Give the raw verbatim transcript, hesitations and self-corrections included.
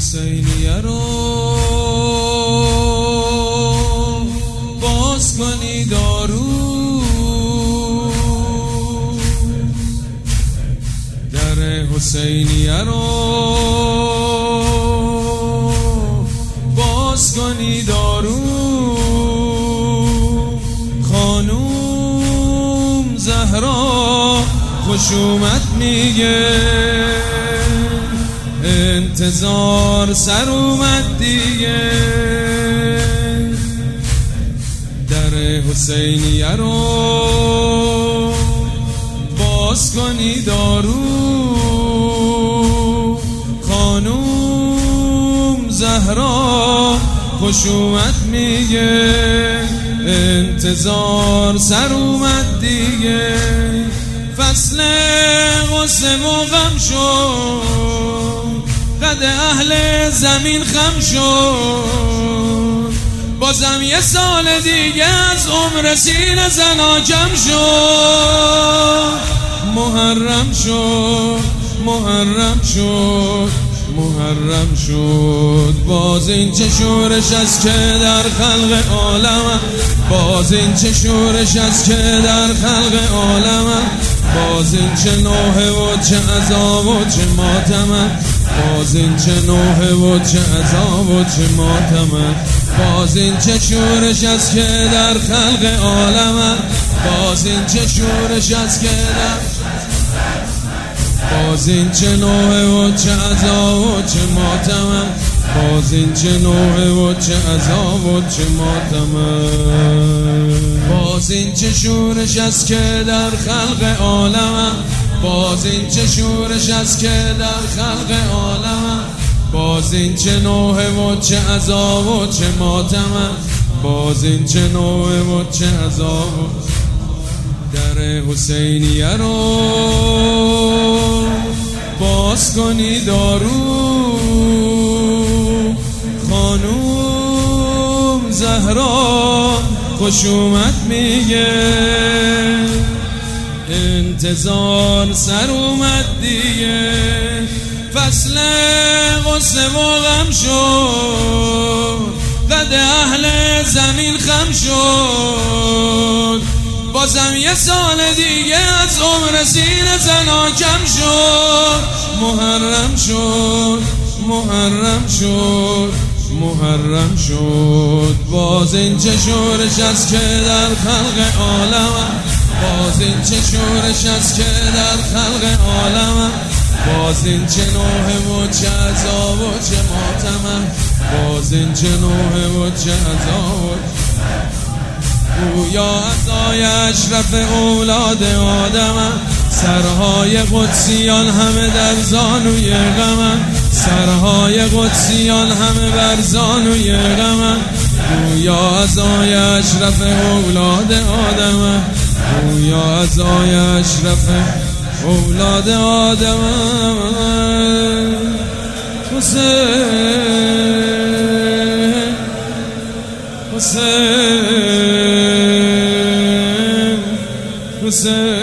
حسینیه رو باز کنی دارو، در حسینیه رو باز کنی دارو. خانوم زهرا خوش اومد میگه، انتظار سر اومد دیگه. در حسینیه رو باز کنی دارو. خانوم زهرا خوش اومد میگه، انتظار سر اومد دیگه. فصل غصه و غم شد، قد اهل زمین خم شد. بازم یه سال دیگه از عمر سینه زنا کم شد. محرم شد محرم شد محرم شد. باز این چه شورش است که در خلق عالم، باز این چه شورش است که در خلق عالم. باز این چه نوحه و چه عذاب و چه ماتم، باز این چه نوحه و چه عذاب و چه ماتم. باز این چه شورش است که در خلق عالم، باز این چه شورش است که در باز این چه نوحه و چه عذاب و چه ماتم، باز این چه نوحه و چه عذاب و چه ماتم. باز این چه شورش است که در خلق عالم، باز این چه شورش است که در خلق عالم. باز این چه نوحه و چه عذاب و چه ماتم، باز این چه نوحه و چه عذاب و در حسینیه رو باز کنی دارو. خانوم زهرا خوش اومد میگه، انتظار سر اومد دیگه. فصل غصه و غم شد، قد اهل زمین خم شد. بازم یه سال دیگه از عمر سینه زنا کم شد. محرم شد محرم شد محرم شد. باز این چه شورش است که در خلق عالم، باز این چه شورش است که در خلق عالم. باز این چه نوحه و چه عذاب و چه ماتم، باز این چه نوحه و چه عذاب و گویا عزای اشرف اولاد آدم. سرهای قدسیان همه در زانوی غم، سرهای قدسیان همه بر زانوی غم. گویا عزای اشرف اولاد آدم، گویا عزای اشرف اولاد آدم. حسین حسین حسین